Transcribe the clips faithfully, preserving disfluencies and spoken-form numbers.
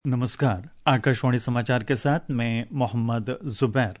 नमस्कार, आकाशवाणी समाचार के साथ मैं मोहम्मद जुबैर।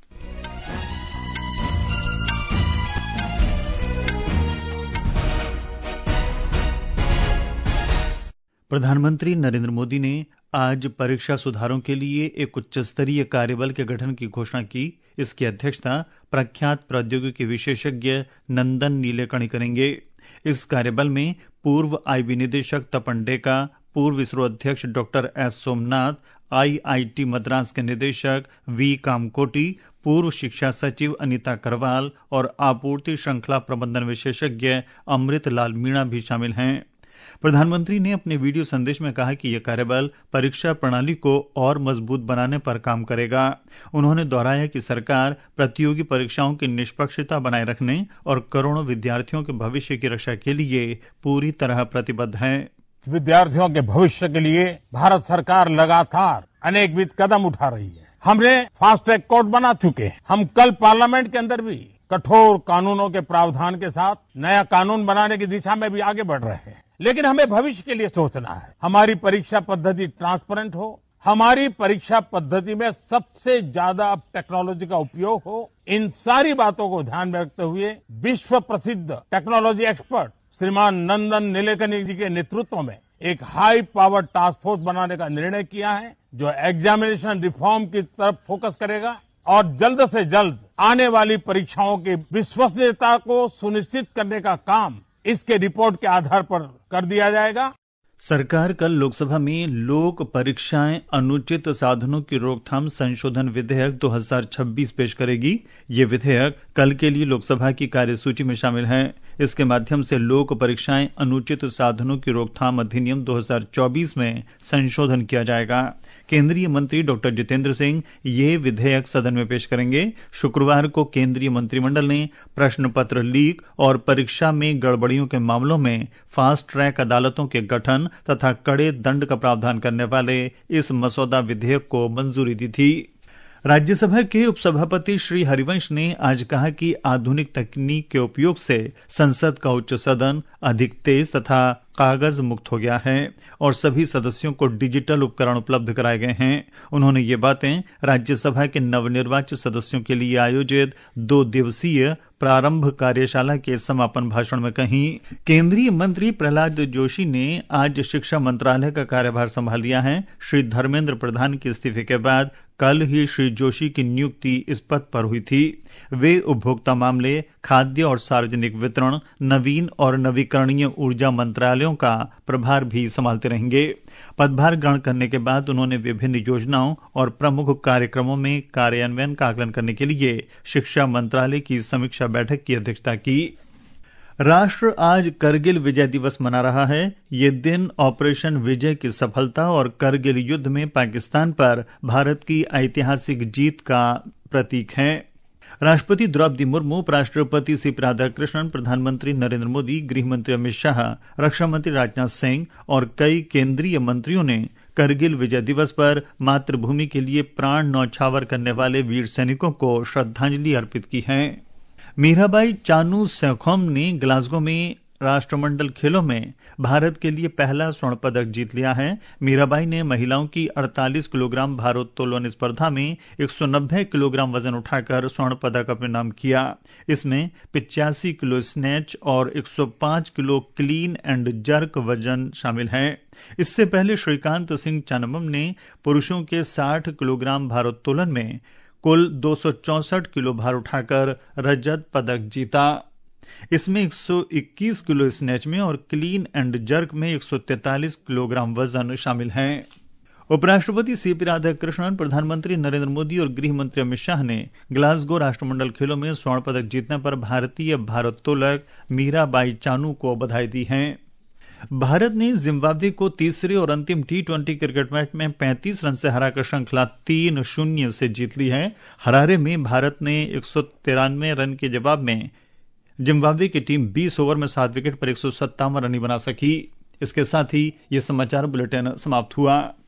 प्रधानमंत्री नरेंद्र मोदी ने आज परीक्षा सुधारों के लिए एक उच्च स्तरीय कार्यबल के गठन की घोषणा की। इसकी अध्यक्षता प्रख्यात प्रौद्योगिकी विशेषज्ञ नंदन नीलेकणी करेंगे। इस कार्यबल में पूर्व आईबी निदेशक तपन डेका, पूर्व इसरो अध्यक्ष doctor S Somanath, IIT Madras के निदेशक वी कामकोटी, पूर्व शिक्षा सचिव अनीता करवाल और आपूर्ति श्रृंखला प्रबंधन विशेषज्ञ अमृत लाल मीणा भी शामिल हैं। प्रधानमंत्री ने अपने वीडियो संदेश में कहा कि यह कार्यबल परीक्षा प्रणाली को और मजबूत बनाने पर काम करेगा। उन्होंने दोहराया कि सरकार प्रतियोगी परीक्षाओं की निष्पक्षता बनाए रखने और करोड़ों विद्यार्थियों के भविष्य की रक्षा के लिए पूरी तरह प्रतिबद्ध है। विद्यार्थियों के भविष्य के लिए भारत सरकार लगातार अनेकविध कदम उठा रही है। हमने फास्ट ट्रैक कोर्ट बना चुके हैं। हम कल पार्लियामेंट के अंदर भी कठोर कानूनों के प्रावधान के साथ नया कानून बनाने की दिशा में भी आगे बढ़ रहे हैं। लेकिन हमें भविष्य के लिए सोचना है। हमारी परीक्षा पद्धति ट्रांसपेरेंट हो, हमारी परीक्षा पद्धति में सबसे ज्यादा टेक्नोलॉजी का उपयोग हो। इन सारी बातों को ध्यान में रखते हुए विश्व प्रसिद्ध टेक्नोलॉजी एक्सपर्ट श्रीमान नंदन नीलेकणी जी के नेतृत्व में एक हाई पावर टास्क फोर्स बनाने का निर्णय किया है, जो एग्जामिनेशन रिफॉर्म की तरफ फोकस करेगा और जल्द से जल्द आने वाली परीक्षाओं की विश्वसनीयता को सुनिश्चित करने का काम इसके रिपोर्ट के आधार पर कर दिया जाएगा। सरकार कल लोकसभा में लोक परीक्षाएं अनुचित साधनों की रोकथाम संशोधन विधेयक दो हज़ार छब्बीस पेश करेगी। ये विधेयक कल के लिए लोकसभा की कार्यसूची में शामिल है। इसके माध्यम से लोक परीक्षाएं अनुचित साधनों की रोकथाम अधिनियम दो हज़ार चौबीस में संशोधन किया जाएगा। केंद्रीय मंत्री डॉक्टर जितेंद्र सिंह ये विधेयक सदन में पेश करेंगे। शुक्रवार को केंद्रीय मंत्रिमंडल ने प्रश्न पत्र लीक और परीक्षा में गड़बड़ियों के मामलों में फास्ट ट्रैक अदालतों के गठन तथा कड़े दंड का प्रावधान करने वाले इस मसौदा विधेयक को मंजूरी दी थी। राज्यसभा के उपसभापति श्री हरिवंश ने आज कहा कि आधुनिक तकनीक के उपयोग से संसद का उच्च सदन अधिक तेज तथा कागज मुक्त हो गया है और सभी सदस्यों को डिजिटल उपकरण उपलब्ध कराए गए हैं। उन्होंने ये बातें राज्यसभा के नवनिर्वाचित सदस्यों के लिए आयोजित दो दिवसीय प्रारंभ कार्यशाला के समापन भाषण में कही। केंद्रीय मंत्री प्रहलाद जोशी ने आज शिक्षा मंत्रालय का कार्यभार संभाल लिया है। श्री धर्मेंद्र प्रधान के इस्तीफे के बाद कल ही श्री जोशी की नियुक्ति इस पद पर हुई थी। वे उपभोक्ता मामले, खाद्य और सार्वजनिक वितरण, नवीन और नवीकरणीय ऊर्जा मंत्रालयों का प्रभार भी संभालते रहेंगे। पदभार ग्रहण करने के बाद उन्होंने विभिन्न योजनाओं और प्रमुख कार्यक्रमों में कार्यान्वयन का आकलन करने के लिए शिक्षा मंत्रालय की समीक्षा बैठक की अध्यक्षता की। राष्ट्र आज करगिल विजय दिवस मना रहा है। ये दिन ऑपरेशन विजय की सफलता और करगिल युद्ध में पाकिस्तान पर भारत की ऐतिहासिक जीत का प्रतीक है। राष्ट्रपति द्रौपदी मुर्मू, उपराष्ट्रपति सी पी राधाकृष्णन, प्रधानमंत्री नरेंद्र मोदी, गृहमंत्री अमित शाह, रक्षा मंत्री राजनाथ सिंह और कई केंद्रीय मंत्रियों ने करगिल विजय दिवस पर मातृभूमि के लिए प्राण न्यौछावर करने वाले वीर सैनिकों को श्रद्धांजलि अर्पित की है। मीराबाई चानू सेखोम ने ग्लासगो में राष्ट्रमंडल खेलों में भारत के लिए पहला स्वर्ण पदक जीत लिया है। मीराबाई ने महिलाओं की अड़तालीस किलोग्राम भारोत्तोलन स्पर्धा में एक सौ नब्बे किलोग्राम वजन उठाकर स्वर्ण पदक अपने नाम किया। इसमें पिचासी किलो स्नैच और एक सौ पाँच किलो क्लीन एंड जर्क वजन शामिल है। इससे पहले श्रीकांत सिंह चानमम ने पुरुषों के साठ किलोग्राम भारोत्तोलन में कुल दो सौ चौसठ किलो भार उठाकर रजत पदक जीता। इसमें एक सौ इक्कीस किलो स्नैच में और क्लीन एंड जर्क में एक सौ तैंतालीस किलोग्राम वजन शामिल हैं। उपराष्ट्रपति सी पी राधाकृष्णन, प्रधानमंत्री नरेंद्र मोदी और गृह मंत्री अमित शाह ने ग्लासगो राष्ट्रमंडल खेलों में स्वर्ण पदक जीतने पर भारतीय भारोत्तोलक मीराबाई चानू को बधाई दी है। भारत ने जिम्बाब्वे को तीसरे और अंतिम टी ट्वेंटी क्रिकेट मैच में पैंतीस रन से हराकर श्रृंखला तीन शून्य से जीत ली है। हरारे में भारत ने एक सौ तिरानवे रन के जवाब में जिम्बाब्वे की टीम बीस ओवर में सात विकेट पर एक सौ सत्तावन रन बना सकी। इसके साथ ही ये समाचार बुलेटिन समाप्त हुआ।